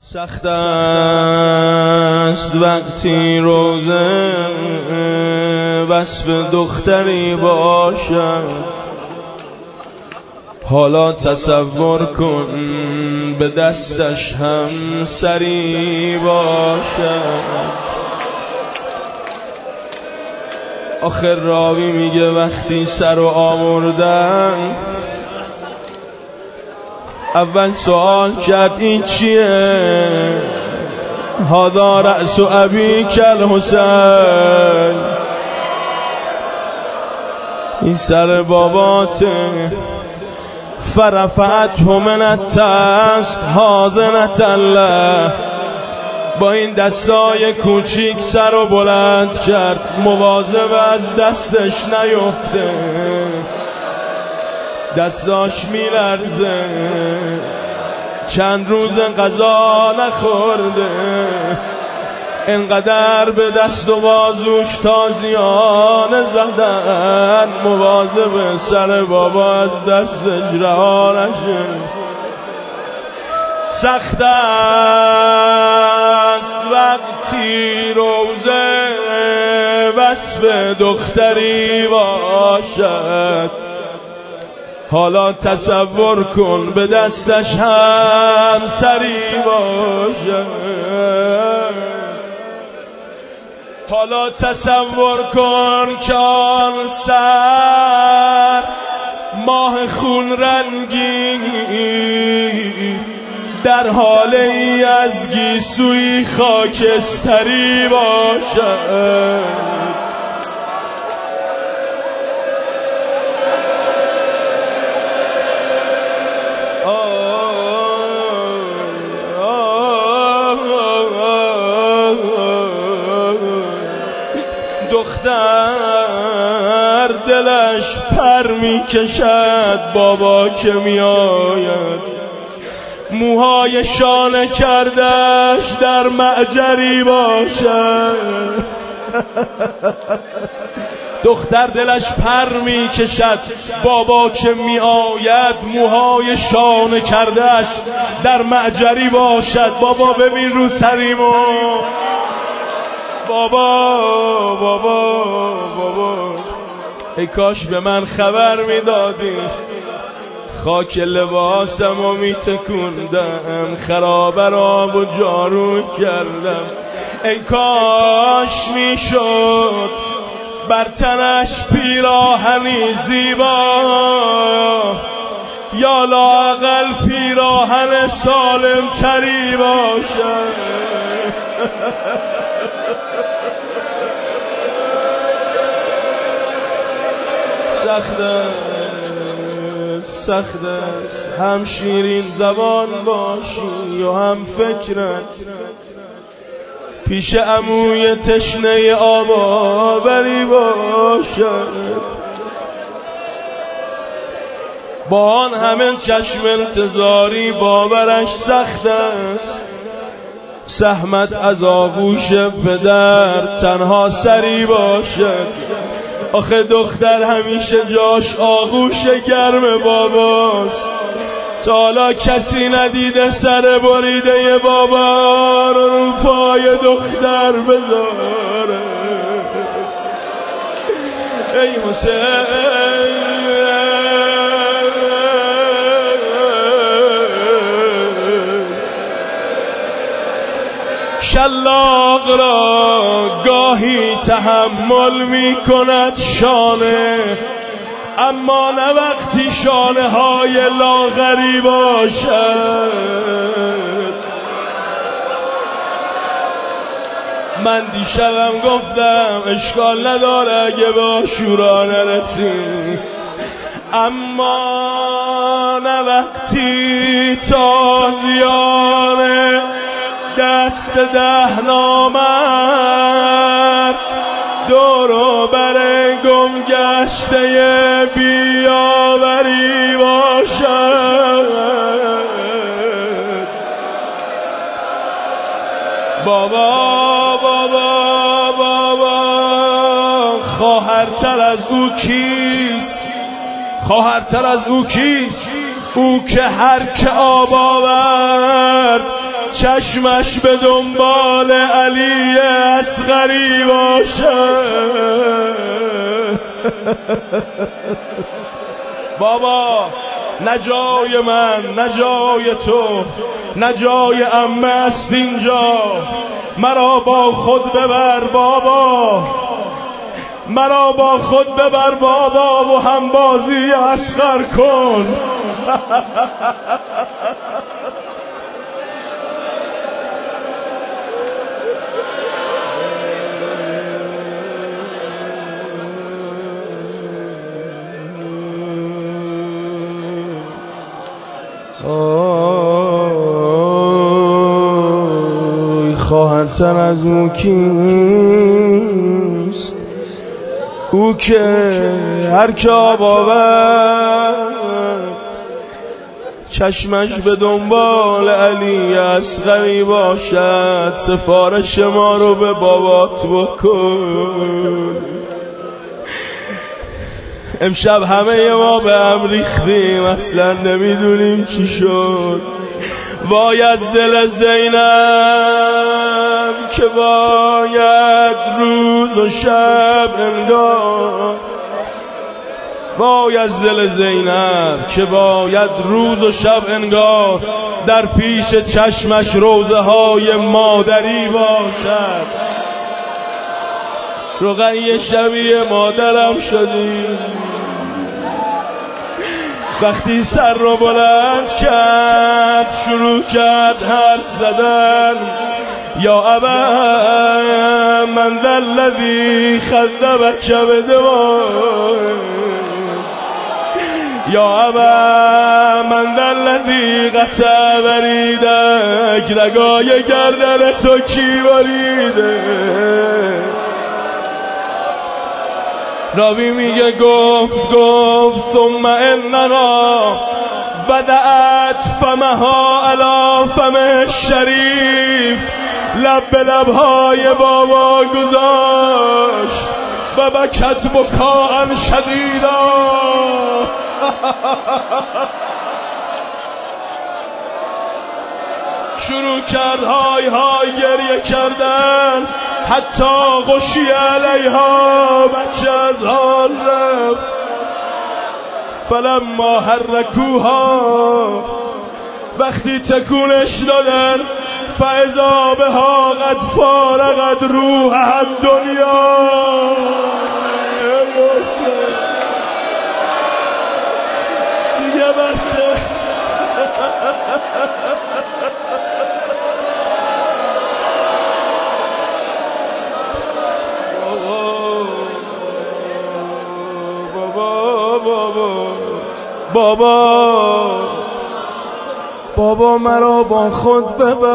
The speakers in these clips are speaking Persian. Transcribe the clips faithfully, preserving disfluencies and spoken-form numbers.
سخت است وقتی روزه وصف دختری باشد، حالا تصور کن به دستش هم سری باشد. آخر راوی میگه وقتی سر و آوردن اول سوال کرد این چیه؟ هادا رأس و ابی کل حسین، این سر باباته. فرفعت من التست حاضنت الله، با این دستای کوچیک سر رو بلند کرد، مواظب از دستش نیفته، دستاش میلرزه، چند روز غذا نخورده، انقدر به دست و بازوش تازیانه زدن، مواظب سر بابا از دستش رها نشه. سخت است وقتی روزه وصف دختری باشد، حالا تصور کن به دستش هم سری باشد. حالا تصور کن که آن سر ماه خون رنگی در حال ای از گیسوی خاکستری باشد. دختر دلش پر می کشد بابا که می آید، موهای شانه کردش در معجری باشد. دختر دلش پر می کشد بابا که می آید، موهای شانه کردش در معجری باشد. بابا ببین رو سریمو، بابا بابا بابا ای کاش به من خبر میدادی، خاک لباسمو میتکوندم، خرابه را و جارو کردم. ای کاش میشد بر تنش پیراهنی زیبا، یا لااقل پیراهن سالم تری باشد. سخت است، سخت است هم شیرین زبان باشی و هم فکرت پیش عموی تشنه آب آوری باشد. با آن همه چشم انتظاری باورش سخت است، سهمت از آغوش پدر تنها سری باشد. آخه دختر همیشه جاش آغوش گرم باباست، تا حالا کسی ندیده سر بریده بابا رو رو پای دختر بذاره. ای حسین شلاق را گاهی تحمل می کند شانه، اما نه وقتی شانه های لاغری باشد. من دیشبم گفتم اشکال نداره اگه به عاشورا نرسیم، اما نه وقتی تازیانه دست ده نامرد دورو بر گم گشته بیاوری باشد. بابا بابا بابا خواهرتر از او کیست؟ خواهرتر از او کیست؟ او که هر که آب آورد چشمش به دنبال علی اصغری باشد. بابا نه جای من، نه جای تو، نه جای عمه است اینجا. مرا با خود ببر بابا، مرا با خود ببر بابا و هم بازی اصغر کن. خواهرتر از او کیست؟ او که هر که آب آورد چشمش به دنبال علی اصغری باشد. سفارش ما رو به بابات بکن. امشب همه ما به هم ریختیم، اصلا نمیدونیم چی شد. وای از دل زینب که باید روز و شب انگار، وای از دل زینب که باید روز و شب انگار در پیش چشمش روزه های مادری باشد. رقیه شبیه مادرم شدی. وقتی سر رو بلند کرد شروع کرد حرف زدن. یا ابا من ذا الذی خذبک بدوای، یا ابا من ذا الذی قطع بریدک، رگای گردن تو کی بریده؟ راوی میگه گفت گفت ثم انها بدأت فمها علی فم شریف، لب به لبهای بابا گذاشت و بکت بکاء شدیدا. شروع کرد های های گریه کردن، حتی غشی علیها، بچه از حال رفت. فلما حرکوها، وقتی تکونش دادن، فاذا بها قد فارقت روحها الدنیا. دیگه بسه. بابا بابا مرا با خود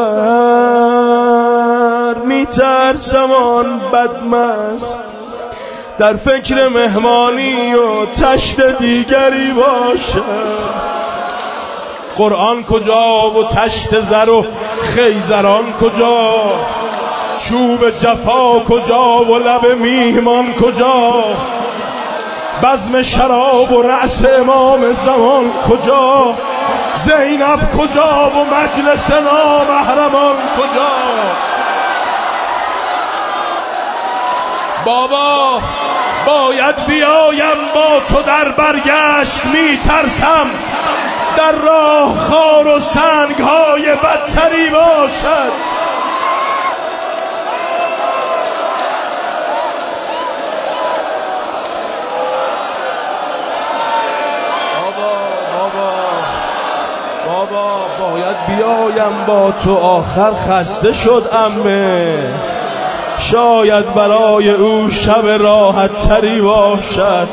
ببر، میترسم آن بدمست در فکر مهمانی و تشت دیگری باشد. قرآن کجا و تشت زر و خیزران کجا؟ چوب جفا کجا و لب میهمان کجا؟ بزم شراب و رأس امام زمان کجا؟ زینب کجا و مجلس نامحرمان کجا؟ بابا باید بیایم با تو در برگشت، میترسم در راه خار و سنگ های بدتری باشد. بابا باید بیایم با تو، آخر خسته شد عمه، شاید برای او شب راحت تری باشد.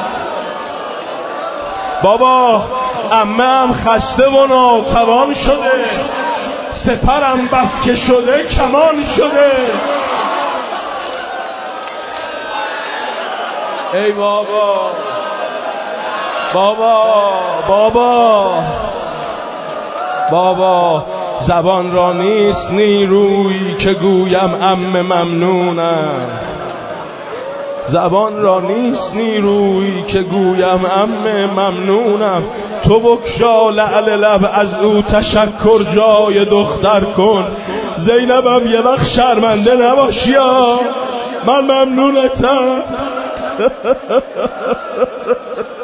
بابا عمه هم خسته و ناتوان شده، سپرم بس که شده کمان شده. ای بابا بابا بابا بابا زبان را نیست نیرویی که گویم عمه ممنونم، زبان را نیست نیرویی که گویم عمه ممنونم. تو بکشا لعل لب از او تشکر جای دختر کن. زینبم یه وقت شرمنده نباشی ها، من ممنونتم.